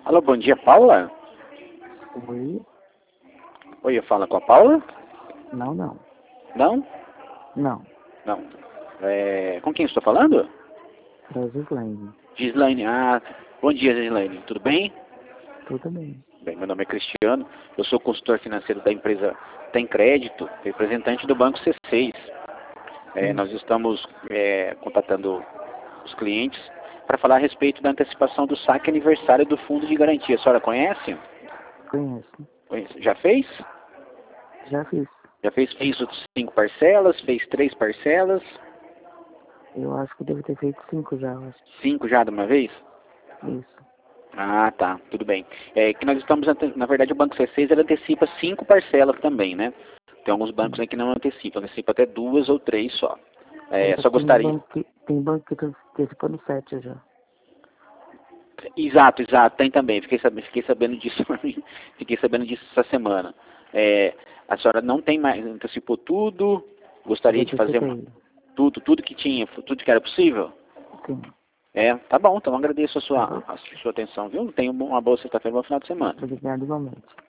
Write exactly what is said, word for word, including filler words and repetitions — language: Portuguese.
Alô, bom dia, Paula? Oi? Oi, eu falo com a Paula? Não, não. Não? Não. Não. É, com quem eu estou falando? Da Gislaine. Gislaine. Ah, bom dia, Gislaine. Tudo bem? Tudo bem. Bem, meu nome é Cristiano. Eu sou consultor financeiro da empresa Tem Crédito, representante do Banco C seis. É, nós estamos é, contatando os clientes para falar a respeito da antecipação do saque aniversário do Fundo de Garantia. A senhora conhece? Conheço. Conhece. Já fez? Já fiz. Já fez, fez os cinco parcelas? Fez três parcelas? Eu acho que devo ter feito cinco já, eu acho. Cinco já de uma vez? Isso. Ah, tá, tudo bem. É que nós estamos, ante- na verdade, o Banco C seis ele antecipa cinco parcelas também, né? Tem alguns bancos aí que não antecipam, antecipa até duas ou três só. É, só Tem gostaria. banco que, tem banco que tá antecipando sete já. Exato, exato, tem também. Fiquei sabendo, fiquei sabendo disso, fiquei sabendo disso essa semana. É, a senhora não tem mais, antecipou tudo, Já gostaria de fazer uma- antecipei. tudo, tudo que tinha, tudo que era possível? Sim. É, tá bom, então agradeço a Tá sua, bom? a sua atenção, viu? Tenha uma boa sexta-feira, um bom final de semana. Obrigado igualmente.